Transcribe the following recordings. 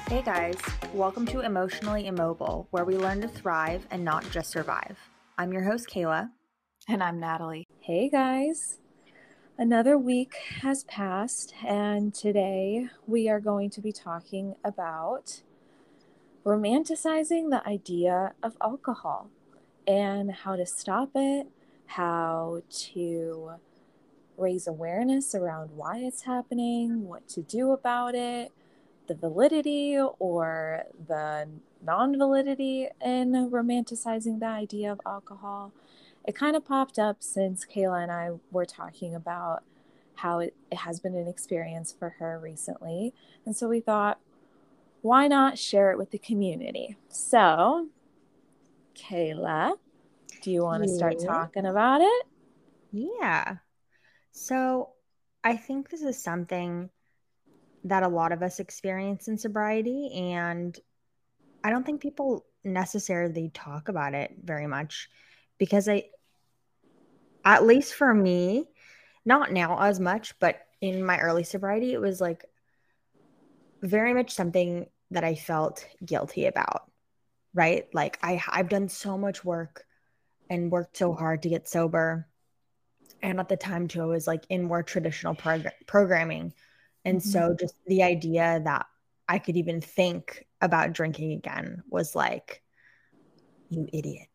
Hey guys, welcome to Emotionally Immobile, where we learn to thrive and not just survive. I'm your host, Kayla. And I'm Natalie. Hey guys, another week has passed, and today we are going to be talking about romanticizing the idea of alcohol and how to stop it, how to raise awareness around why it's happening, what to do about it, the validity or the non-validity in romanticizing the idea of alcohol. It kind of popped up since Kayla and I were talking about how it has been an experience for her recently. And so we thought, why not share it with the community? So, Kayla, do you want to start talking about it? Yeah. So I think this is something that a lot of us experience in sobriety, and I don't think people necessarily talk about it very much because at least for me, not now as much, but in my early sobriety, it was like very much something that I felt guilty about, right? Like I've done so much work and worked so hard to get sober. And at the time too, I was like in more traditional programming. And so just the idea that I could even think about drinking again was like, you idiot.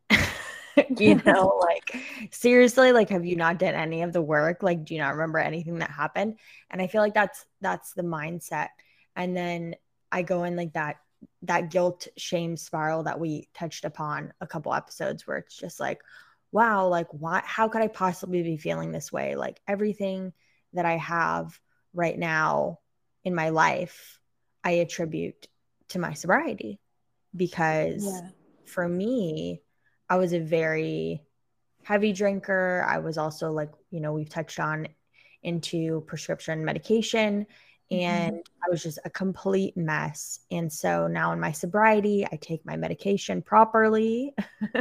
Like seriously, like have you not done any of the work? Like, do you not remember anything that happened? And I feel like that's the mindset. And then I go in like that guilt shame spiral that we touched upon a couple episodes where it's just like, wow, like why, how could I possibly be feeling this way? Like everything that I have right now in my life, I attribute to my sobriety because for me, I was a very heavy drinker. I was also like, we've touched on into prescription medication and I was just a complete mess. And so now in my sobriety, I take my medication properly.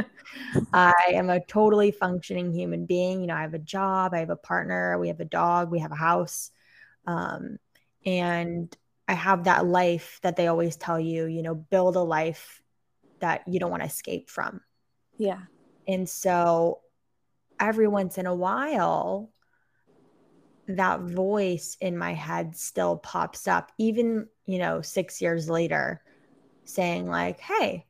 I am a totally functioning human being. I have a job, I have a partner, we have a dog, we have a house. And I have that life that they always tell you, build a life that you don't want to escape from. Yeah. And so every once in a while, that voice in my head still pops up, even, 6 years later, saying like, hey,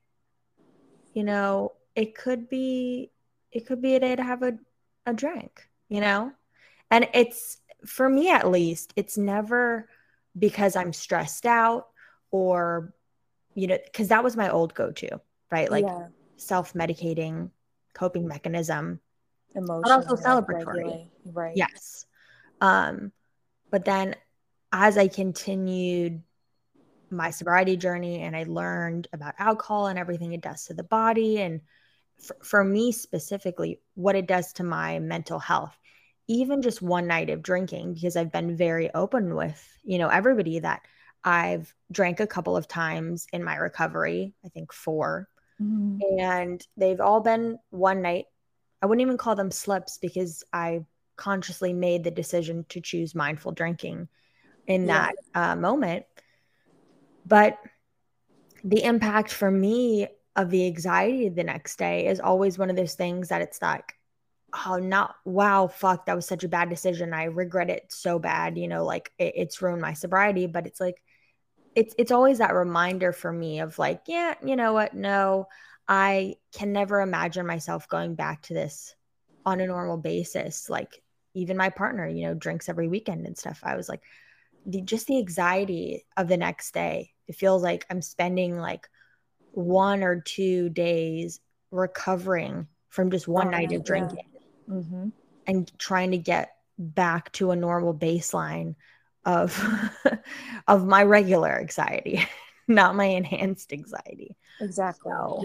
it could be a day to have a drink, And it's, for me at least, it's never because I'm stressed out or, because that was my old go-to, right? Like self-medicating, coping mechanism, but also celebratory. Right. Yes. But then as I continued my sobriety journey and I learned about alcohol and everything it does to the body, and for me specifically, what it does to my mental health, even just one night of drinking, because I've been very open with, everybody that I've drank a couple of times in my recovery, I think 4, and they've all been one night. I wouldn't even call them slips because I consciously made the decision to choose mindful drinking in that moment. But the impact for me of the anxiety the next day is always one of those things that it's like, oh, not, wow, fuck, that was such a bad decision. I regret it so bad, like it's ruined my sobriety. But it's like, it's always that reminder for me of like, yeah, you know what? No, I can never imagine myself going back to this on a normal basis. Like even my partner, drinks every weekend and stuff. I was like, the anxiety of the next day. It feels like I'm spending like 1 or 2 days recovering from just one night of drinking and trying to get back to a normal baseline of of my regular anxiety, not my enhanced anxiety. Exactly. So,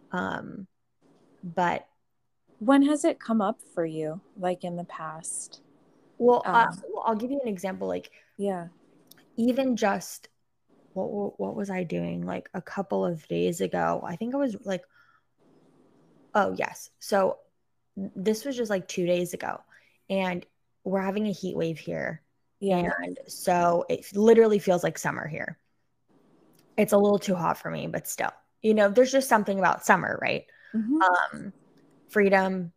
but when has it come up for you, like in the past? well, I'll give you an example. Like, even just what was I doing? Like a couple of days ago, I think I was like, oh yes. So this was just like 2 days ago, and we're having a heat wave here. And so it literally feels like summer here. it's a little too hot for me, but still, there's just something about summer, right? Mm-hmm. Freedom,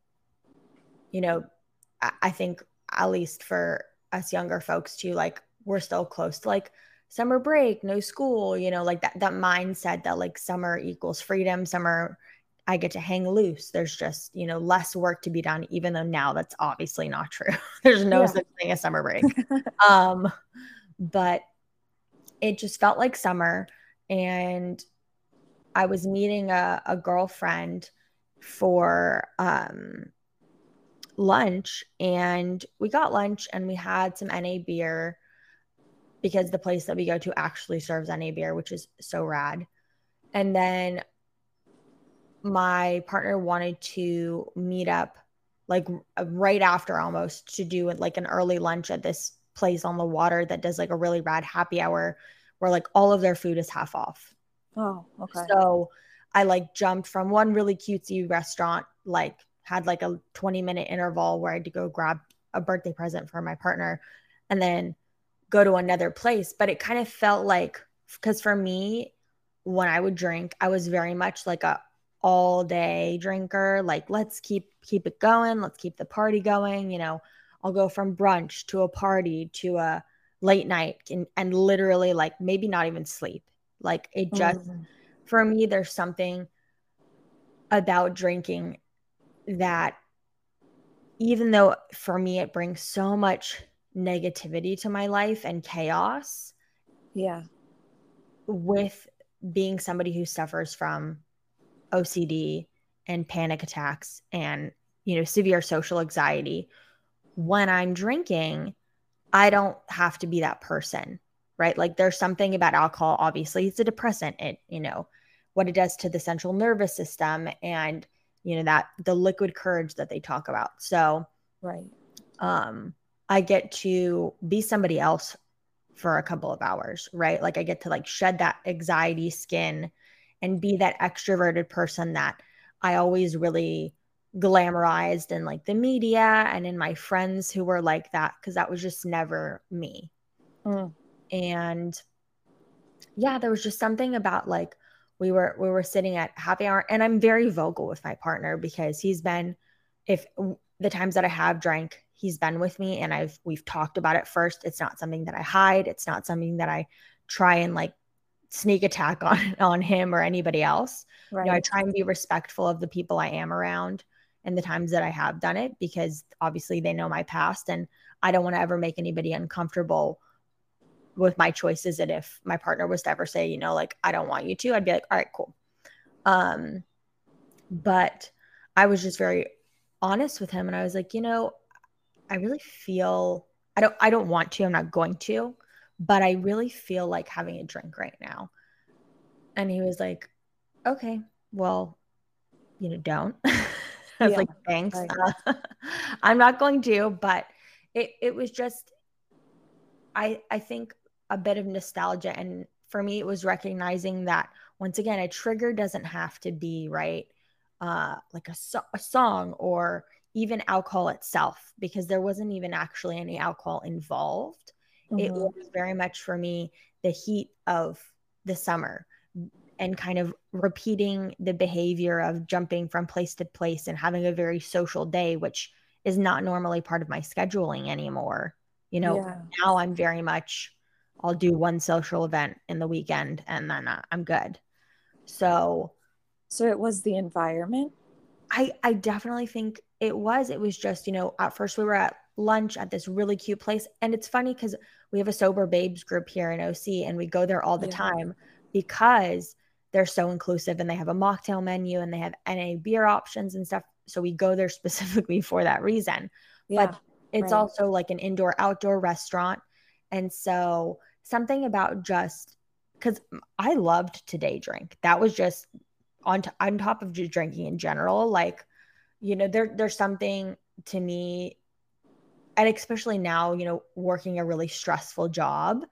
I think at least for us younger folks too, like we're still close to like summer break, no school, like that mindset that like summer equals freedom, summer I get to hang loose. There's just, less work to be done, even though now that's obviously not true. There's no Yeah. such thing as summer break. um, but it just felt like summer. And I was meeting a girlfriend for lunch, and we got lunch and we had some NA beer because the place that we go to actually serves NA beer, which is so rad. And then my partner wanted to meet up like right after almost to do like an early lunch at this place on the water that does like a really rad happy hour where like all of their food is half off. Oh, okay. So I like jumped from one really cutesy restaurant, like had like a 20-minute interval where I had to go grab a birthday present for my partner and then go to another place. But it kind of felt like, because for me, when I would drink, I was very much like a all day drinker. Like, let's keep it going. Let's keep the party going. I'll go from brunch to a party to a late night and literally like maybe not even sleep. Like it just, for me, there's something about drinking that, even though for me it brings so much negativity to my life and chaos, Yeah. with being somebody who suffers from OCD and panic attacks and severe social anxiety, when I'm drinking, I don't have to be that person, right? Like there's something about alcohol, obviously it's a depressant, what it does to the central nervous system, and that the liquid courage that they talk about. So Right. I get to be somebody else for a couple of hours, right? Like I get to like shed that anxiety skin and be that extroverted person that I always really glamorized in like the media and in my friends who were like that, because that was just never me. And yeah, there was just something about like we were sitting at happy hour, and I'm very vocal with my partner because he's been, if the times that I have drank, he's been with me and we've talked about it first. It's not something that I hide. It's not something that I try and like sneak attack on him or anybody else. Right. I try and be respectful of the people I am around and the times that I have done it, because obviously they know my past and I don't want to ever make anybody uncomfortable with my choices. And if my partner was to ever say, like, I don't want you to, I'd be like, all right, cool. But I was just very honest with him. And I was like, I really feel, I don't want to, I'm not going to, but I really feel like having a drink right now. And he was like, okay, well, don't. I was like, thanks. Right. I'm not going to, but it was just, I think a bit of nostalgia. And for me, it was recognizing that once again, a trigger doesn't have to be right, like a song or even alcohol itself, because there wasn't even actually any alcohol involved. It was very much for me the heat of the summer and kind of repeating the behavior of jumping from place to place and having a very social day, which is not normally part of my scheduling anymore. Now I'm very much, I'll do one social event in the weekend and then I'm good. So it was the environment. I definitely think it was just, at first we were at lunch at this really cute place. And it's funny because we have a sober babes group here in OC and we go there all the time because they're so inclusive and they have a mocktail menu and they have NA beer options and stuff. So we go there specifically for that reason. But it's also like an indoor outdoor restaurant. And so something about just, because I loved to day drink. That was just on top of just drinking in general. Like, there's something to me, and especially now, working a really stressful job,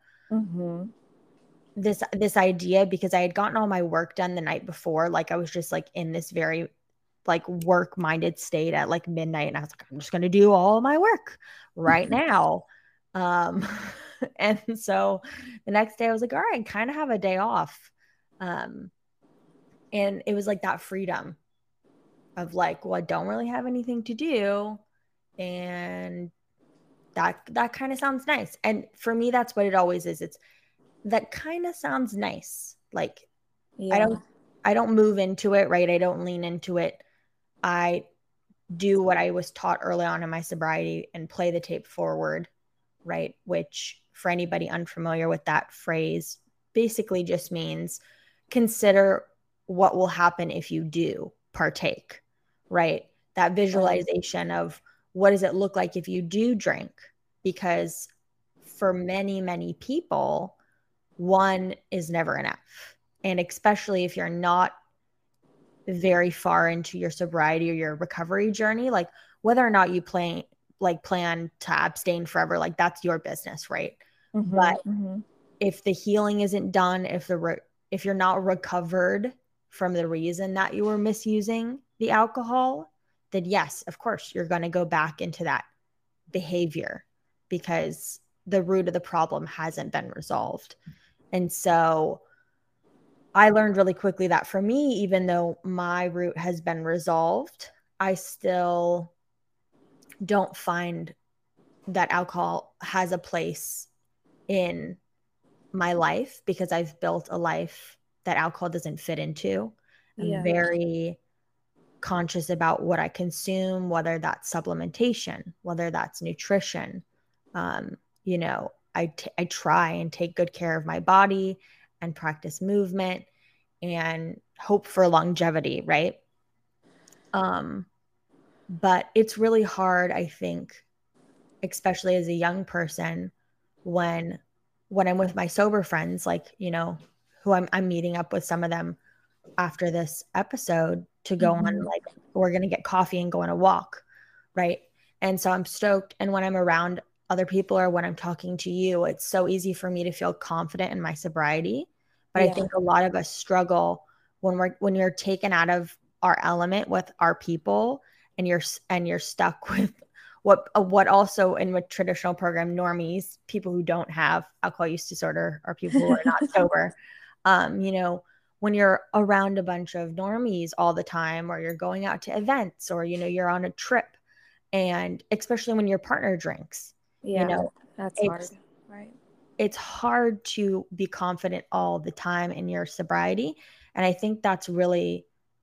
this idea, because I had gotten all my work done the night before. Like I was just like in this very like work minded state at like midnight. And I was like, I'm just going to do all my work right now. And so the next day I was like, all right, kind of have a day off. Um, and it was like that freedom of like, well, I don't really have anything to do. And that kind of sounds nice. And for me, that's what it always is. It's that kind of sounds nice. Like I Yeah. don't I don't move into it, right? I don't lean into it. I do what I was taught early on in my sobriety and play the tape forward, right? Which, for anybody unfamiliar with that phrase, basically just means consider what will happen if you do partake, right? That Right. visualization of what does it look like if you do drink? Because for many, many people, one is never enough. And especially if you're not very far into your sobriety or your recovery journey, like whether or not you plan to abstain forever, like that's your business, right? Mm-hmm. But Mm-hmm. if the healing isn't done, if you're not recovered from the reason that you were misusing the alcohol, then yes, of course, you're going to go back into that behavior because the root of the problem hasn't been resolved. And so I learned really quickly that for me, even though my root has been resolved, I still don't find that alcohol has a place in my life because I've built a life that alcohol doesn't fit into. I'm Yeah. very conscious about what I consume, whether that's supplementation, whether that's nutrition. Um, I try and take good care of my body and practice movement and hope for longevity, right? Um, but it's really hard, I think, especially as a young person, when I'm with my sober friends, like, who I'm meeting up with some of them after this episode to go on, Mm-hmm. like, we're gonna get coffee and go on a walk, right? And so I'm stoked. And when I'm around other people or when I'm talking to you, it's so easy for me to feel confident in my sobriety. But I Yeah. think a lot of us struggle when you're taken out of our element with our people and you're stuck with what also in a traditional program normies, people who don't have alcohol use disorder or people who are not sober. When you're around a bunch of normies all the time, or you're going out to events, or you're on a trip, and especially when your partner drinks, you Yeah. know That's hard. it's Right. it's hard to be confident all the time in your sobriety. And I think that's really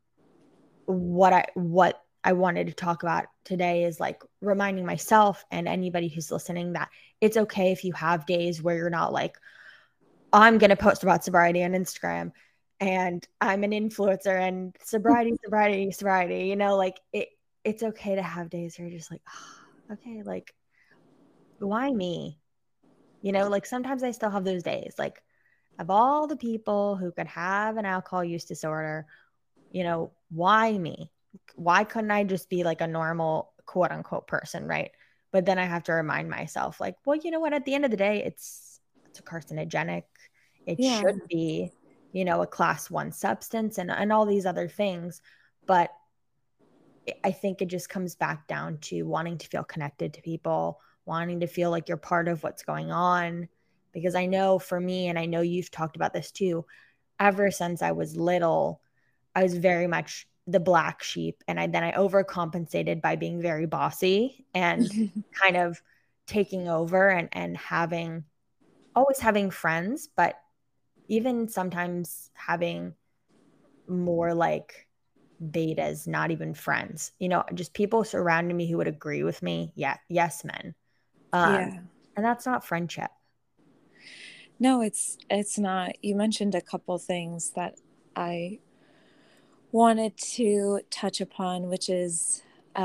what I wanted to talk about today, is like reminding myself and anybody who's listening that it's okay if you have days where you're not like, I'm going to post about sobriety on Instagram and I'm an influencer and sobriety, sobriety, sobriety, like it's okay to have days where you're just like, oh, okay, like, why me? Like sometimes I still have those days. Like, of all the people who could have an alcohol use disorder, why me? Why couldn't I just be like a normal quote unquote person, right? But then I have to remind myself, like, well, you know what? At the end of the day, it's a carcinogenic. It Yeah. should be, a class one substance and all these other things. But I think it just comes back down to wanting to feel connected to people, wanting to feel like you're part of what's going on. Because I know for me, and I know you've talked about this too, ever since I was little, I was very much the black sheep. And then I overcompensated by being very bossy and kind of taking over and always having friends, but even sometimes having more like betas, not even friends, just people surrounding me who would agree with me. Yeah. Yes, men. Um, Yeah. and that's not friendship. No, it's not. You mentioned a couple things that I wanted to touch upon, which is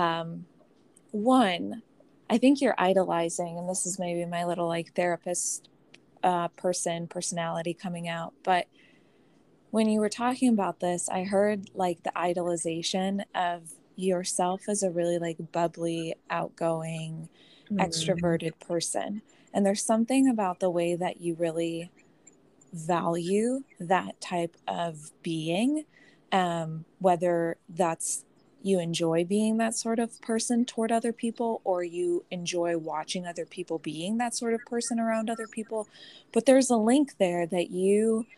one, I think you're idolizing, and this is maybe my little like therapist personality coming out, but when you were talking about this, I heard like the idolization of yourself as a really like bubbly, outgoing, Mm, extroverted person. And there's something about the way that you really value that type of being, whether that's you enjoy being that sort of person toward other people, or you enjoy watching other people being that sort of person around other people. But there's a link there that you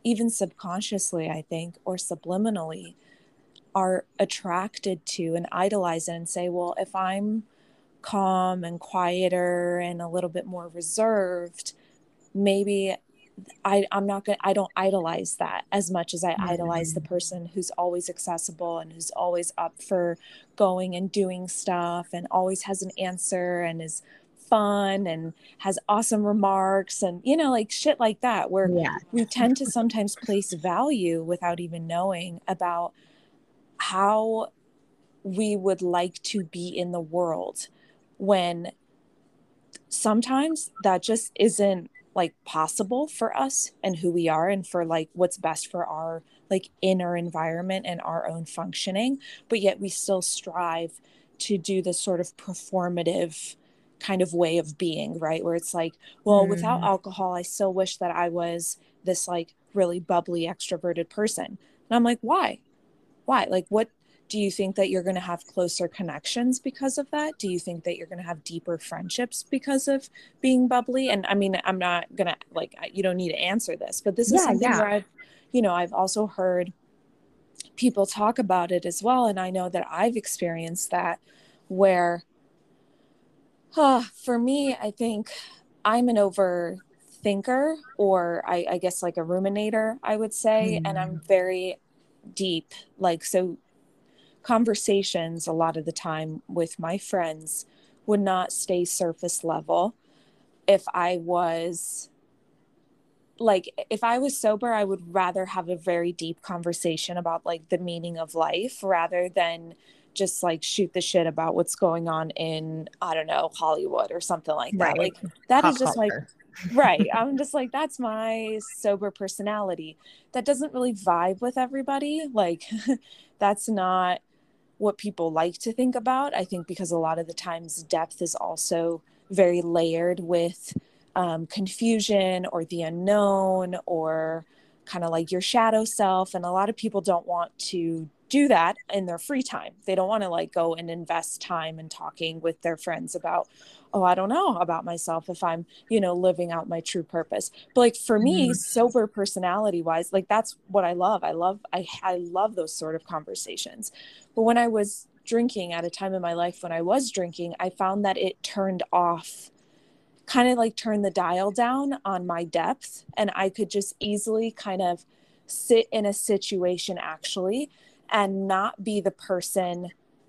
even subconsciously, I think, or subliminally, are attracted to and idolize it and say, well, if I'm calm and quieter and a little bit more reserved, maybe I'm not going to, I don't idolize that as much as I idolize the Mhm. person who's always accessible and who's always up for going and doing stuff and always has an answer and is fun and has awesome remarks and, you know, like shit like that, where Yeah. we tend to sometimes place value without even knowing about how we would like to be in the world, when sometimes that just isn't like possible for us and who we are and for like what's best for our like inner environment and our own functioning. But yet we still strive to do this sort of performative kind of way of being, right? Where it's like, well, without Mm. alcohol, I still wish that I was this like really bubbly extroverted person. And I'm like, why? Like, what do you think that you're going to have closer connections because of that? Do you think that you're going to have deeper friendships because of being bubbly? And I mean, I'm not going to like, you don't need to answer this, but this is Yeah, something yeah. where I've also heard people talk about it as well. And I know that I've experienced that where, for me, I think I'm an overthinker, or I guess like a ruminator, I would say. And I'm Mm. very deep. Like, so conversations a lot of the time with my friends would not stay surface level. If I was if I was sober, I would rather have a very deep conversation about like the meaning of life rather than just like shoot the shit about what's going on in, I don't know, Hollywood or something like that. Right. Like that is Pop just like, culture. right. I'm just like, that's my sober personality. That doesn't really vibe with everybody. Like that's not what people like to think about. I think because a lot of the times depth is also very layered with confusion or the unknown or kind of like your shadow self. And a lot of people don't want to do that in their free time. They don't want to like go and invest time in talking with their friends about, oh, I don't know about myself if I'm, living out my true purpose. But like for me, Mm. sober personality wise, like that's what I love. I love those sort of conversations. But when I was drinking, at a time in my life when I was drinking, I found that it turned off, kind of like turned the dial down on my depth. And I could just easily kind of sit in a situation actually and not be the person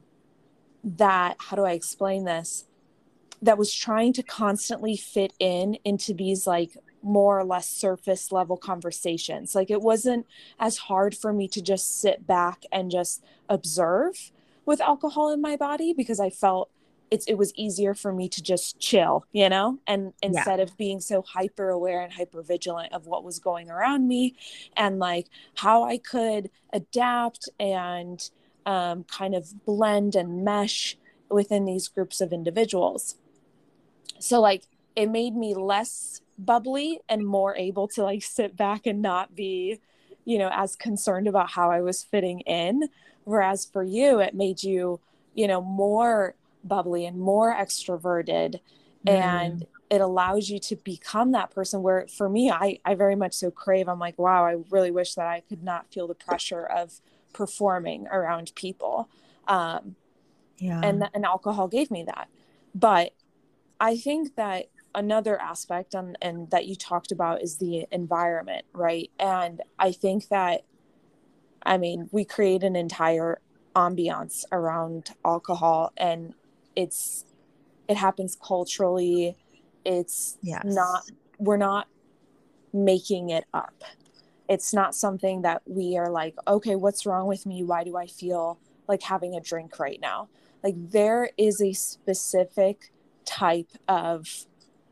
that, how do I explain this? That was trying to constantly fit into these like more or less surface level conversations. Like it wasn't as hard for me to just sit back and just observe with alcohol in my body because I felt it was easier for me to just chill, and Yeah. instead of being so hyper aware and hyper vigilant of what was going around me and like how I could adapt and kind of blend and mesh within these groups of individuals. So like it made me less bubbly and more able to like sit back and not be, as concerned about how I was fitting in. Whereas for you, it made you, more bubbly and more extroverted. And Mm. it allows you to become that person where for me, I very much so crave. I'm like, wow, I really wish that I could not feel the pressure of performing around people. Um, Yeah. and alcohol gave me that. But I think that another aspect and that you talked about is the environment, right? And I think that, I mean, we create an entire ambiance around alcohol, and it's it happens culturally. It's not, Yes. we're not making it up. It's not something that we are like, okay, what's wrong with me? Why do I feel like having a drink right now? Like there is a specific type of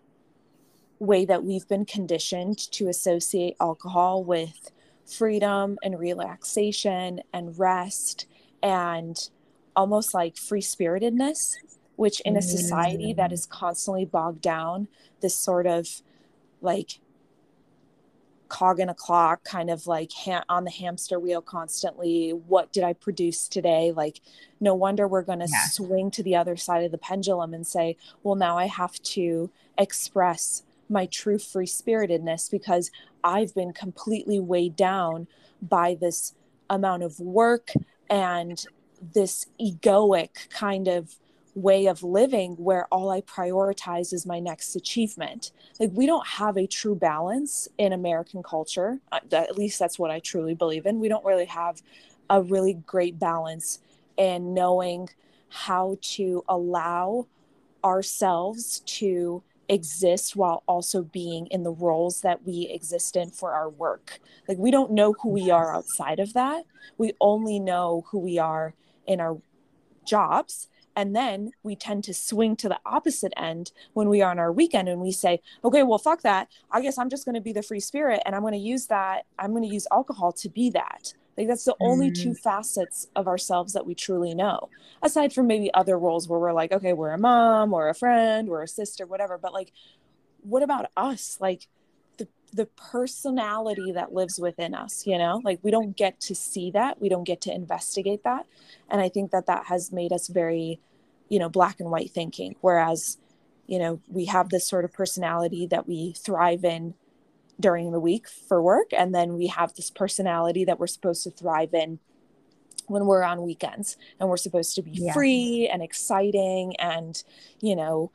way that we've been conditioned to associate alcohol with freedom and relaxation and rest and almost like free spiritedness, which in a society that Mm. is constantly bogged down, this sort of like cog in a clock, kind of like on the hamster wheel constantly. What did I produce today? Like, no wonder we're going to Yes. swing to the other side of the pendulum and say, well, now I have to express my true free spiritedness, because I've been completely weighed down by this amount of work and this egoic kind of way of living where all I prioritize is my next achievement. Like, we don't have a true balance in American culture. At least that's what I truly believe in. We don't really have a really great balance in knowing how to allow ourselves to exist while also being in the roles that we exist in for our work. Like, we don't know who we are outside of that. We only know who we are in our jobs. And then we tend to swing to the opposite end when we are on our weekend and we say, okay, well, fuck that. I guess I'm just going to be the free spirit, and I'm going to use that. I'm going to use alcohol to be that. Like, that's the only two facets of ourselves that we truly know, aside from maybe other roles where we're like, okay, we're a mom or a friend or a sister, whatever. But like, what about us? Like, the personality that lives within us, you know, like, we don't get to see that. We don't get to investigate that. And I think that that has made us very, you know, black and white thinking. Whereas, you know, we have this sort of personality that we thrive in during the week for work. And then we have this personality that we're supposed to thrive in when we're on weekends, and we're supposed to be free and exciting and, you know,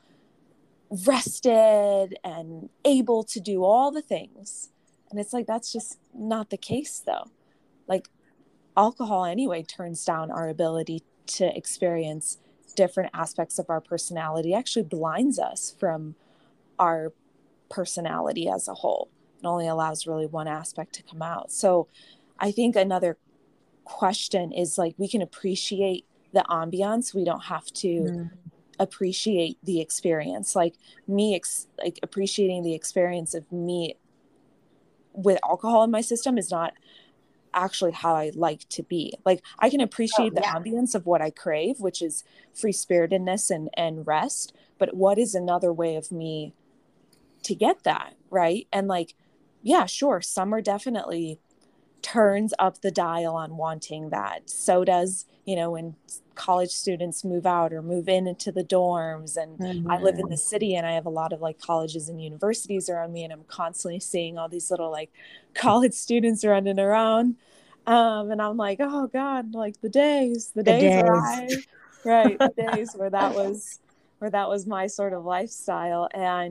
rested and able to do all the things. And it's like, that's just not the case though. Like, alcohol anyway turns down our ability to experience different aspects of our personality, actually blinds us from our personality as a whole. It only allows really one aspect to come out. So I think another question is, like, we can appreciate the ambiance. We don't have to appreciate the experience. Like, me like appreciating the experience of me with alcohol in my system is not actually how I like to be. Like, I can appreciate the ambience of what I crave, which is free spiritedness and rest, but what is another way of me to get that, right? And like, yeah, sure, summer definitely turns up the dial on wanting that. So does, you know, when college students move out or move into the dorms. And I live in the city, and I have a lot of like colleges and universities around me, and I'm constantly seeing all these little like college students running around. And I'm like, oh God, like the days right, the days where that was my sort of lifestyle.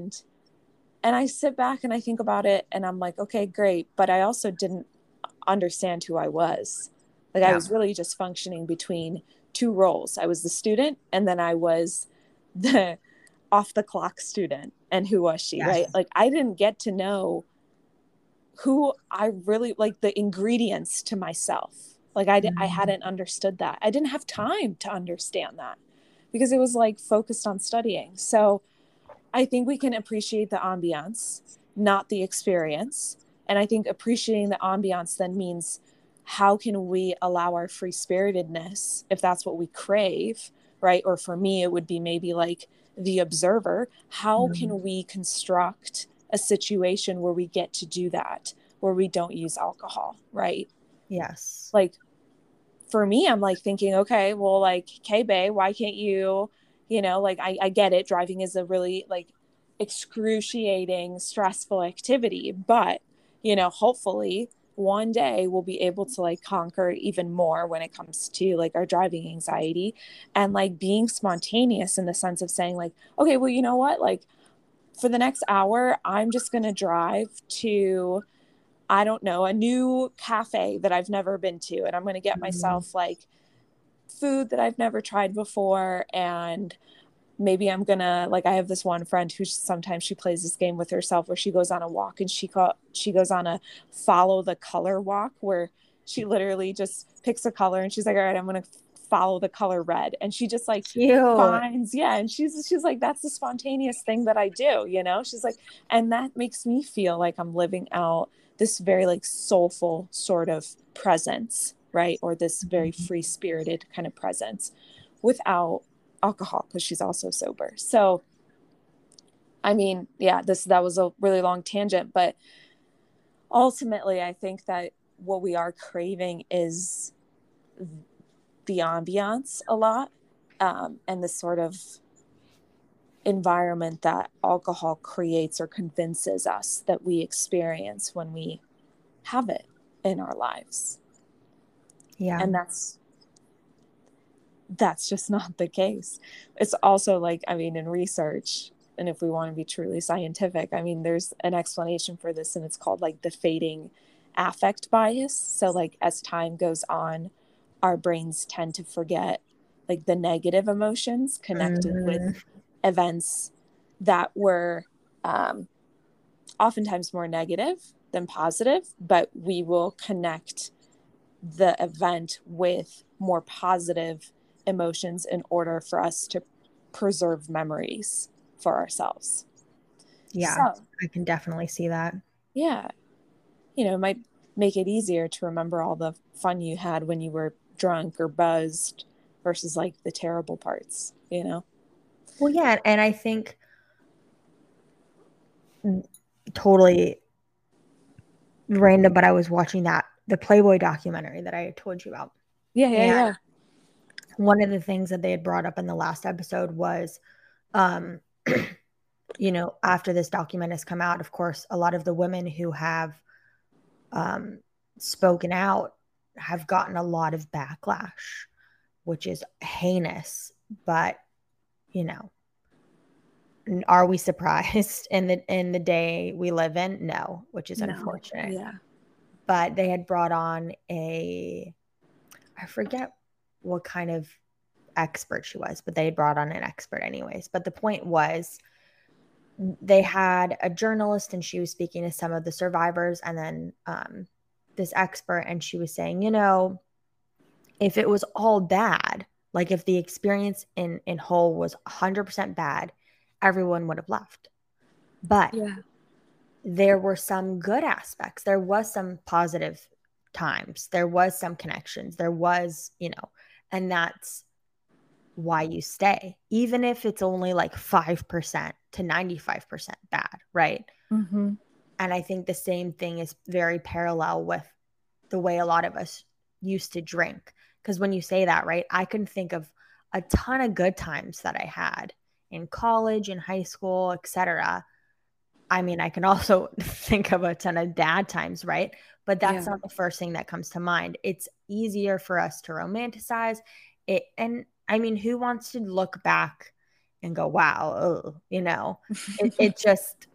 And I sit back and I think about it, and I'm like, okay, great. But I also didn't understand who I was. Like, I was really just functioning between two roles. I was the student, and then I was the off the clock student. And who was she, right? Like, I didn't get to know who I really, like, the ingredients to myself. Like, I hadn't understood that. I didn't have time to understand that because it was like focused on studying. So I think we can appreciate the ambiance, not the experience. And I think appreciating the ambiance then means, how can we allow our free spiritedness, if that's what we crave, right? Or for me, it would be maybe like the observer. How can we construct a situation where we get to do that, where we don't use alcohol, right? Yes. Like, for me, I'm like thinking, okay, well, like, Bae, why can't you, you know, like, I get it. Driving is a really like excruciating, stressful activity, but, you know, hopefully one day we'll be able to like conquer even more when it comes to like our driving anxiety, and like being spontaneous in the sense of saying like, okay, well, you know what, like, for the next hour, I'm just going to drive to, I don't know, a new cafe that I've never been to. And I'm going to get myself like food that I've never tried before. And maybe I'm going to, like, I have this one friend who sometimes she plays this game with herself where she goes on a walk, and she goes on a follow the color walk, where she literally just picks a color and she's like, all right, I'm going to follow the color red. And she just like finds, and she's like, that's the spontaneous thing that I do, you know? She's like, and that makes me feel like I'm living out this very like soulful sort of presence, right? Or this very free spirited kind of presence without alcohol, because she's also sober. So I mean, yeah, that was a really long tangent, but ultimately I think that what we are craving is the ambiance a lot, and the sort of environment that alcohol creates or convinces us that we experience when we have it in our lives. Yeah. And that's just not the case. It's also like, I mean, in research, and if we want to be truly scientific, I mean, there's an explanation for this, and it's called like the fading affect bias. So, like, as time goes on, our brains tend to forget like the negative emotions connected with Mm, events that were oftentimes more negative than positive, but we will connect the event with more positive emotions in order for us to preserve memories for ourselves. yeah, So, I can definitely see that. yeah, it might make it easier to remember all the fun you had when you were drunk or buzzed versus like the terrible parts. Well, yeah, and I think totally random, but I was watching the Playboy documentary that I had told you about. Yeah, yeah, And yeah. one of the things that they had brought up in the last episode was, um, after this document has come out, of course, a lot of the women who have um, spoken out have gotten a lot of backlash, which is heinous. But, you know, are we surprised in the day we live in? No, which is No, unfortunate. yeah. But they had brought on I forget what kind of expert she was, but they had brought on an expert anyways. But the point was they had a journalist and she was speaking to some of the survivors and then this expert, and she was saying, if it was all bad, like if the experience in whole was 100% bad, everyone would have left. But Yeah. there were some good aspects. There was some positive times. There was some connections. There was, and that's why you stay, even if it's only like 5% to 95% bad, right? Mm-hmm. And I think the same thing is very parallel with the way a lot of us used to drink. Because when you say that, right, I can think of a ton of good times that I had in college, in high school, etc. I mean, I can also think of a ton of bad times, right? But that's Yeah. not the first thing that comes to mind. It's easier for us to romanticize it. And I mean, who wants to look back and go, wow, oh, it just,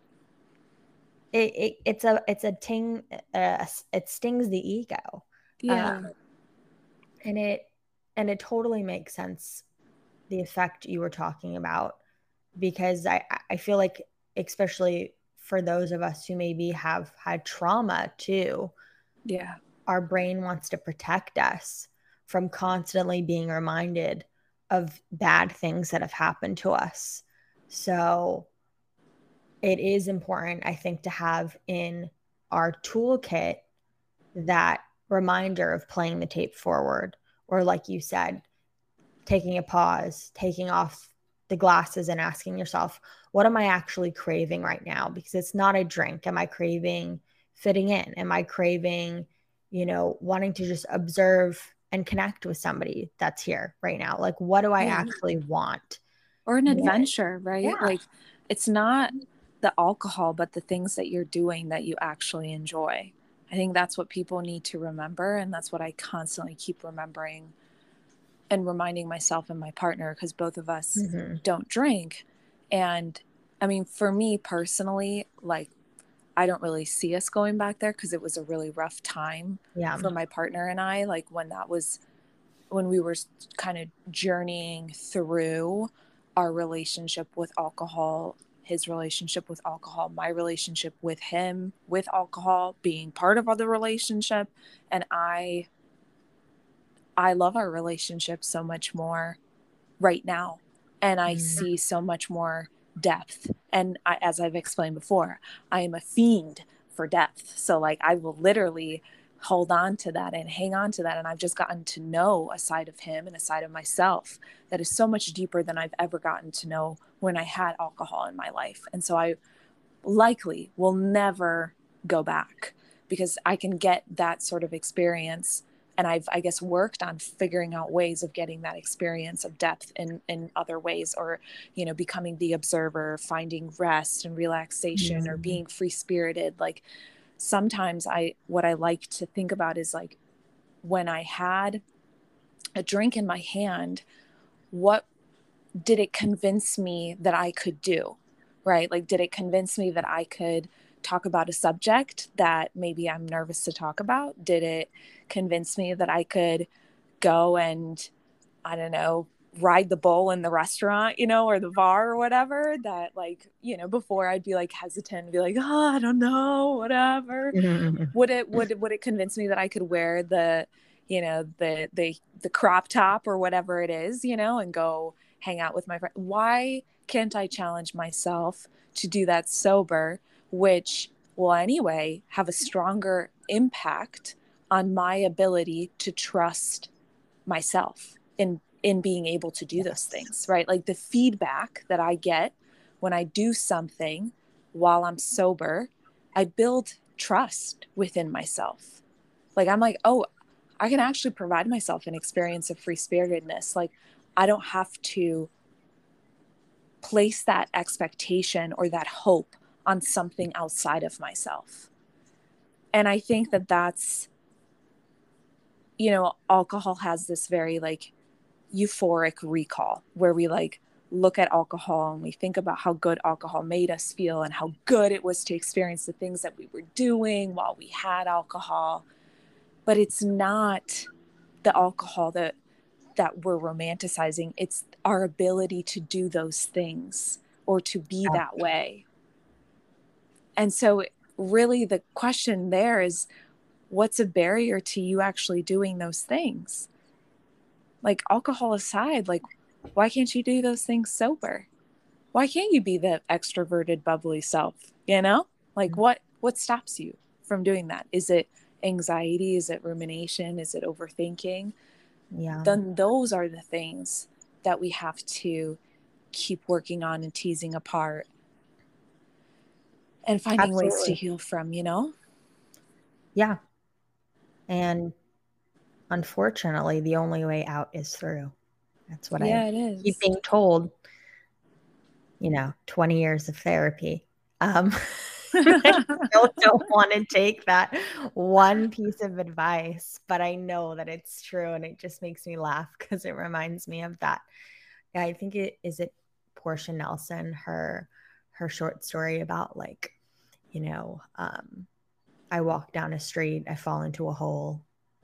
it's a ting, it stings the ego. Uh, Yeah. and it totally makes sense, the effect you were talking about, because I feel like, especially for those of us who maybe have had trauma too, Yeah. our brain wants to protect us from constantly being reminded of bad things that have happened to us. So it is important, I think, to have in our toolkit that reminder of playing the tape forward, or like you said, taking a pause, taking off the glasses and asking yourself, what am I actually craving right now? Because it's not a drink. Am I craving fitting in? Am I craving, wanting to just observe and connect with somebody that's here right now? Like, what do I Yeah. actually want? Or an Yeah. adventure, right? Yeah. Like, it's not the alcohol, but the things that you're doing that you actually enjoy. I think that's what people need to remember. And that's what I constantly keep remembering and reminding myself and my partner, because both of us Mm-hmm. don't drink. And I mean, for me personally, like, I don't really see us going back there because it was a really rough time Yeah. for my partner and I. Like, when we were kind of journeying through our relationship with alcohol, his relationship with alcohol, my relationship with him with alcohol, being part of the relationship. And I love our relationship so much more right now. And I Mm-hmm. see so much more depth. And as I've explained before, I am a fiend for depth. So, like, I will literally hold on to that and hang on to that. And I've just gotten to know a side of him and a side of myself that is so much deeper than I've ever gotten to know when I had alcohol in my life. And so I likely will never go back because I can get that sort of experience And I've, I guess, worked on figuring out ways of getting that experience of depth in other ways, or, you know, becoming the observer, finding rest and relaxation, or Mm. being free spirited. Like sometimes what I like to think about is like when I had a drink in my hand, what did it convince me that I could do? Right? Like, did it convince me that I could talk about a subject that maybe I'm nervous to talk about? Did it convince me that I could go and, I don't know, ride the bull in the restaurant, you know, or the bar or whatever, that like, you know, before I'd be like hesitant, be like, oh, I don't know, whatever. Would it convince me that I could wear the, you know, the crop top or whatever it is, you know, and go hang out with my friend? Why can't I challenge myself to do that sober, which will anyway have a stronger impact on my ability to trust myself in being able to do those things, right? Like the feedback that I get when I do something while I'm sober, I build trust within myself. Like I'm like, oh, I can actually provide myself an experience of free spiritedness. Like I don't have to place that expectation or that hope on something outside of myself. And I think that that's, you know, alcohol has this very like euphoric recall where we like look at alcohol and we think about how good alcohol made us feel and how good it was to experience the things that we were doing while we had alcohol. But it's not the alcohol that we're romanticizing. It's our ability to do those things or to be that way. And so really the question there is, what's a barrier to you actually doing those things? Like alcohol aside, like why can't you do those things sober? Why can't you be the extroverted, bubbly self? You know, like what stops you from doing that? Is it anxiety? Is it rumination? Is it overthinking? Yeah. Then those are the things that we have to keep working on and teasing apart and finding ways to Absolutely. heal from, you know? Yeah. And unfortunately, the only way out is through. That's what Yeah, I it keep is. being told, 20 years of therapy. I still don't want to take that one piece of advice, but I know that it's true. And it just makes me laugh because it reminds me of that. Yeah, I think it Portia Nelson, her short story about like, I walk down a street, I fall into a hole.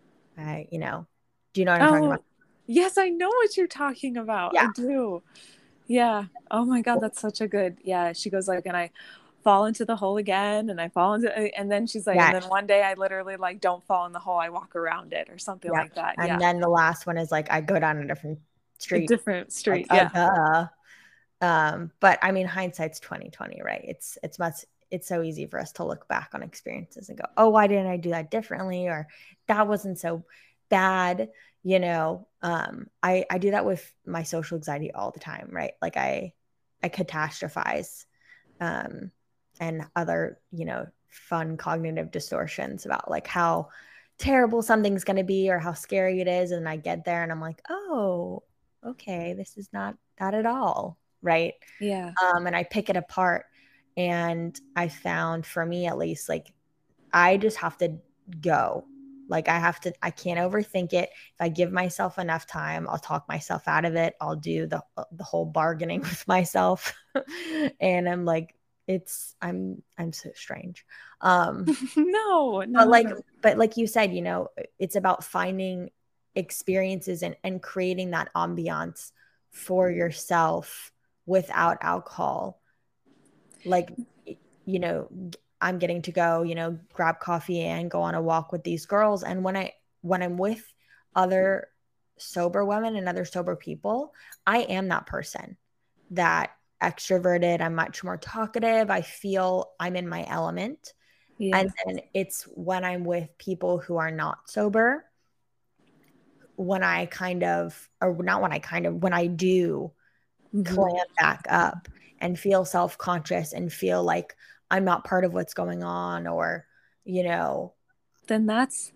Do you know what I'm talking about? Oh, yes, I know what you're talking about. Yeah. I do. Yeah. Oh my God, that's such a good. Yeah. She goes like, and I fall into the hole again, and I fall into, and then she's like, Yeah. and then one day I literally like don't fall in the hole, I walk around it or something Yeah. like that. And Yeah. then the last one is like I go down a different A street. different Like, street. Yeah. duh. But I mean, hindsight's 2020, right? It's so easy for us to look back on experiences and go, oh, why didn't I do that differently? Or that wasn't so bad. I do that with my social anxiety all the time, right? Like I catastrophize, and other, fun cognitive distortions about like how terrible something's going to be or how scary it is. And I get there and I'm like, oh, okay, this is not that at all. Right. Yeah. And I pick it apart. And I found, for me at least, like I just have to go. Like I can't overthink it. If I give myself enough time, I'll talk myself out of it. I'll do the whole bargaining with myself. And I'm like, I'm so strange. No, no, But no, like, no. but like you said, it's about finding experiences and creating that ambiance for yourself without alcohol. Like, you know, I'm getting to go, grab coffee and go on a walk with these girls. And when I'm with other sober women and other sober people, I am that person, that extroverted. I'm much more talkative. I feel I'm in my element. Yeah. And then it's when I'm with people who are not sober, when I kind of, or not when I kind of, when I do clamp back up and feel self-conscious and feel like I'm not part of what's going on, or, Then that's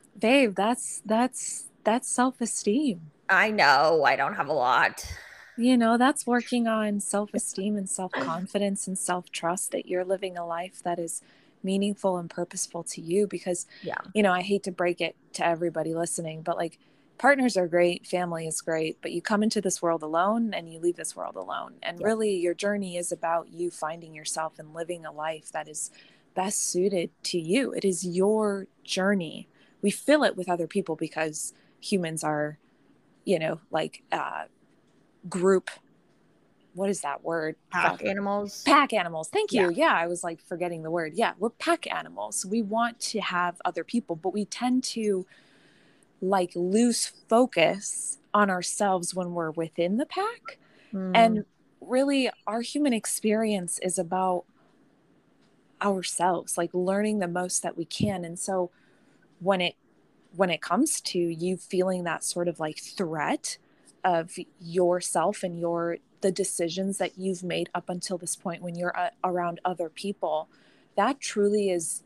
Babe, that's self-esteem. I know I don't have a lot. You know, that's working on self-esteem and self-confidence and self-trust that you're living a life that is meaningful and purposeful to you. Because, Yeah. you know, I hate to break it to everybody listening, but like, partners are great, family is great, but you come into this world alone and you leave this world alone. And Yep. really, your journey is about you finding yourself and living a life that is best suited to you. It is your journey. We fill it with other people because humans are, you know, like group, what is that word? Pack animals. Pack animals. Thank Yeah. you. Yeah, I was like forgetting the word. Yeah, we're pack animals. We want to have other people, but we tend to like lose focus on ourselves when we're within the pack. Mm, And really, our human experience is about ourselves, like learning the most that we can. And so when it comes to you feeling that sort of like threat of yourself and the decisions that you've made up until this point when you're around other people, that truly is,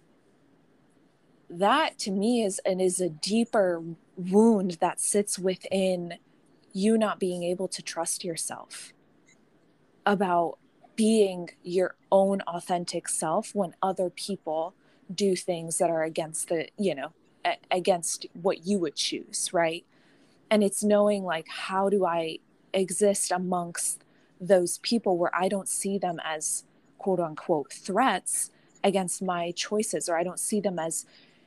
that to me is a deeper wound that sits within you not being able to trust yourself about being your own authentic self when other people do things that are against the, you know, against what you would choose, right? And it's knowing like, how do I exist amongst those people where I don't see them as quote unquote threats against my choices, or I don't see them as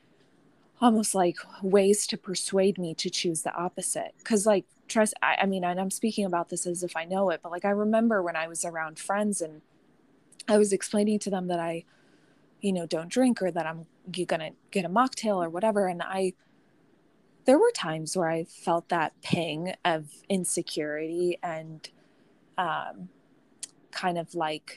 almost like ways to persuade me to choose the opposite. Because like trust, I mean, and I'm speaking about this as if I know it, but like I remember when I was around friends and I was explaining to them that I, you know, don't drink, or that I'm gonna get a mocktail or whatever, and there were times where I felt that ping of insecurity and um, kind of like,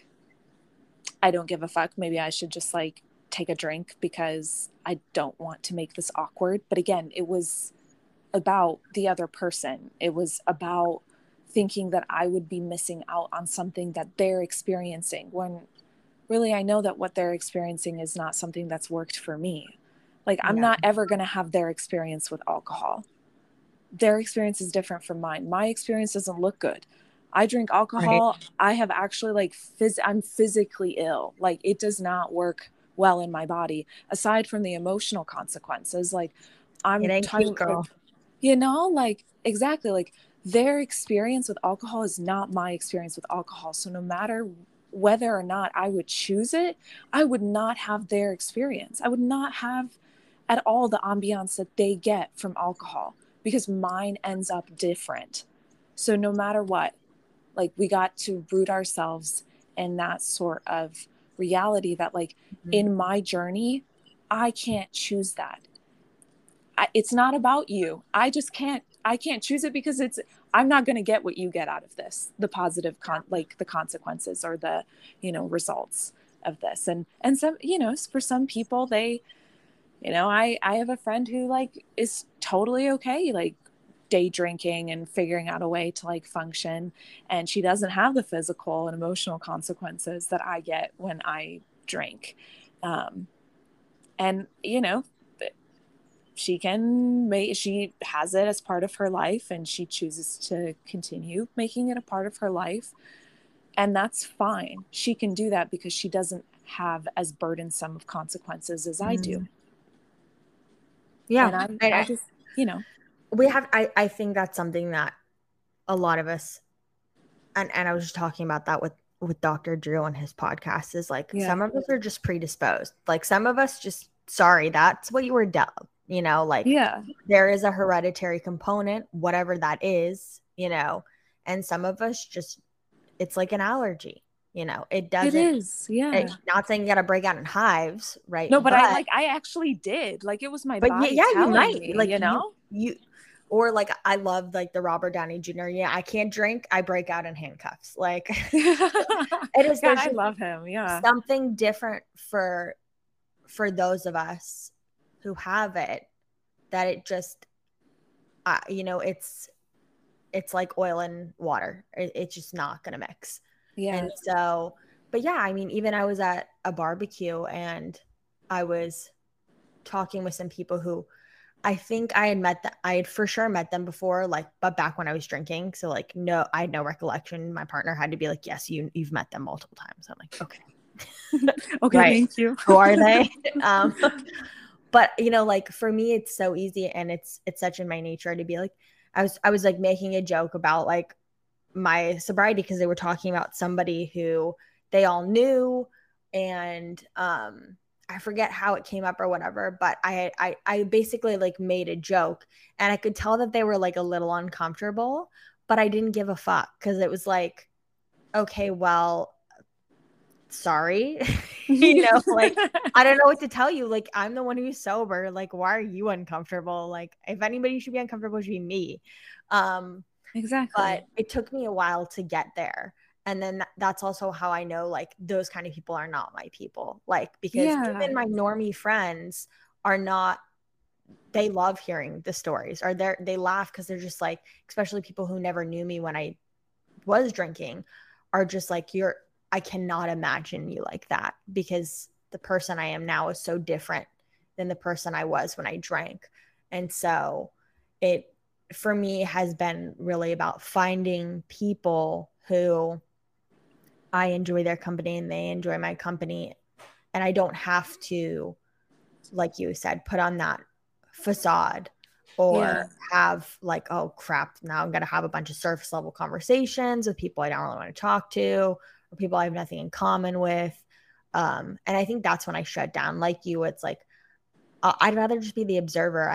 I don't give a fuck. Maybe I should just like take a drink because I don't want to make this awkward. But again, it was about the other person. It was about thinking that I would be missing out on something that they're experiencing, when really I know that what they're experiencing is not something that's worked for me. Like, I'm yeah. not ever going to have their experience with alcohol. Their experience is different from mine. My experience doesn't look good. I drink Right. alcohol. I have actually like I'm physically ill. Like, it does not work well in my body, aside from the emotional consequences. Like, It I'm ain't cute, talking like, girl. you know, like exactly, like their experience with alcohol is not my experience with alcohol. So no matter whether or not I would choose it, I would not have their experience. I would not have at all the ambiance that they get from alcohol, because mine ends up different. So no matter what, like we got to root ourselves in that sort of reality that like, Mhm. in my journey, I can't choose that. It's not about you. I can't choose it, because I'm not going to get what you get out of this, the positive like the consequences or the, you know, results of this. And some, you know, for some people, they, you know, I have a friend who like is totally okay, like day drinking and figuring out a way to like function, and she doesn't have the physical and emotional consequences that I get when I drink. Um, and you know, she has it as part of her life, and she chooses to continue making it a part of her life, and that's fine. She can do that because she doesn't have as burdensome of consequences as I do. Mm. Yeah. And I just, you know. We have, I think that's something that a lot of us, and I was just talking about that with Dr. Drew on his podcast, is like Yeah. some of us are just predisposed. Like some of us just, sorry, that's what you were dealt, you know, like Yeah. there is a hereditary component, whatever that is, you know, and some of us just, it's like an allergy, you know, it It doesn't, is. Yeah. not saying you got to break out in hives, right? No, but I actually did. Like, it was my But body yeah, you telling might me, like you know? you or like I love like the Robert Downey Jr. Yeah, I can't drink, I break out in handcuffs. Like it is, God, there's I just love him. Yeah. something different for those of us who have it, that it just you know, it's like oil and water. It's just not gonna mix. Yeah. And so, but yeah, I mean, even I was at a barbecue and I was talking with some people who I think I had met them. I had for sure met them before, like, but back when I was drinking. So like, no, I had no recollection. My partner had to be like, yes, you've met them multiple times. I'm like, okay. Okay, Right. thank you. Who are they? But like for me, it's so easy, and it's such in my nature to be like, I was like making a joke about like my sobriety because they were talking about somebody who they all knew, and I forget how it came up or whatever, but I basically like made a joke, and I could tell that they were like a little uncomfortable, but I didn't give a fuck because it was like, okay, well, sorry. Like, I don't know what to tell you. Like, I'm the one who's sober. Like, why are you uncomfortable? Like, if anybody should be uncomfortable, it should be me. Exactly. But it took me a while to get there. And then that's also how I know like those kind of people are not my people. Like, because Yeah. even my normie friends are not, they love hearing the stories, or they laugh because they're just like, especially people who never knew me when I was drinking, are just like, I cannot imagine you like that, because the person I am now is so different than the person I was when I drank. And so it, for me, has been really about finding people who I enjoy their company and they enjoy my company. And I don't have to, like you said, put on that facade or Yeah. have like, oh crap, now I'm going to have a bunch of surface level conversations with people I don't really want to talk to, or people I have nothing in common with. And I think that's when I shut down. Like you, it's like, I'd rather just be the observer.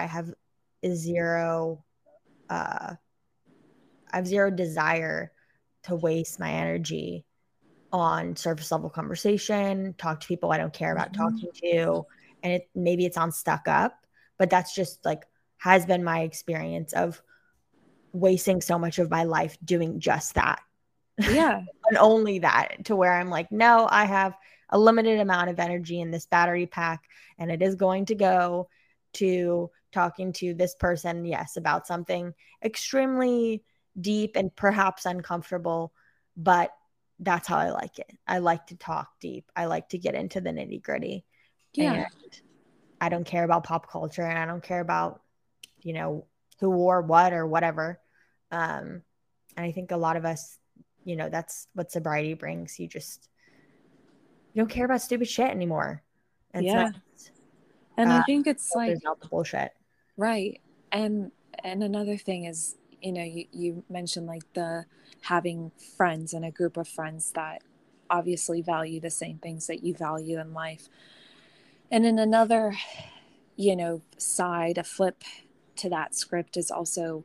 Zero, I have zero desire to waste my energy on surface level conversation, talk to people I don't care about talking to. And maybe it sounds stuck up, but that's just like has been my experience of wasting so much of my life doing just that. Yeah. And only that, to where I'm like, no, I have a limited amount of energy in this battery pack, and it is going to go to talking to this person, yes, about something extremely deep and perhaps uncomfortable, but that's how I like it. I like to talk deep. I like to get into the nitty gritty. Yeah. And I don't care about pop culture, and I don't care about, who wore what or whatever. And I think a lot of us, that's what sobriety brings. You don't care about stupid shit anymore. It's Yeah. nice. And I think it's like, There's not the bullshit. right. And another thing is, you mentioned like the having friends and a group of friends that obviously value the same things that you value in life. And in another, side, a flip to that script is also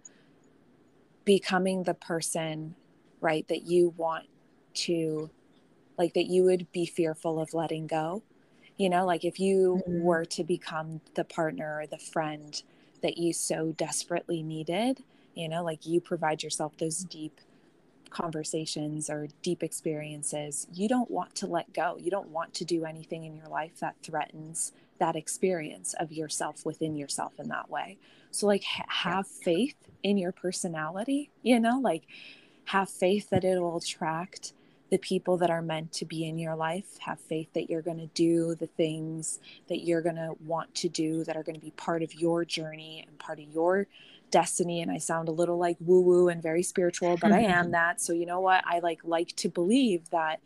becoming the person, right, that you want to, like, that you would be fearful of letting go. Like if you were to become the partner or the friend that you so desperately needed, like you provide yourself those deep conversations or deep experiences, you don't want to let go. You don't want to do anything in your life that threatens that experience of yourself within yourself in that way. So like have faith in your personality, like have faith that it will attract the people that are meant to be in your life. Have faith that you're going to do the things that you're going to want to do, that are going to be part of your journey and part of your destiny. And I sound a little like woo woo and very spiritual, but I am that. So you know what? I like to believe that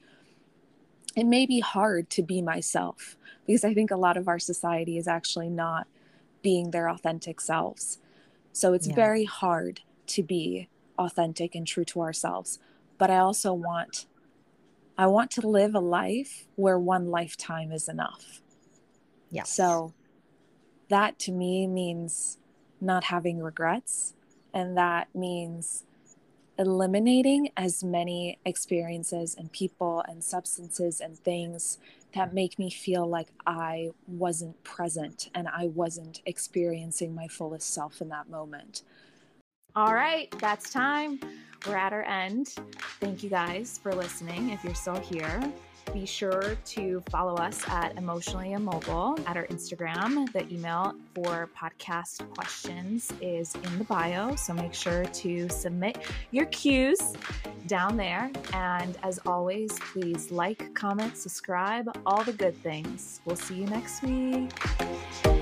it may be hard to be myself, because I think a lot of our society is actually not being their authentic selves. So it's very hard to be authentic and true to ourselves. But I also want to live a life where one lifetime is enough. Yes. So that to me means not having regrets. And that means eliminating as many experiences and people and substances and things that make me feel like I wasn't present and I wasn't experiencing my fullest self in that moment. All right, that's time. We're at our end. Thank you guys for listening. If you're still here, be sure to follow us at Emotionally Immobile at our Instagram. The email for podcast questions is in the bio, so make sure to submit your cues down there. And as always, please like, comment, subscribe, all the good things. We'll see you next week.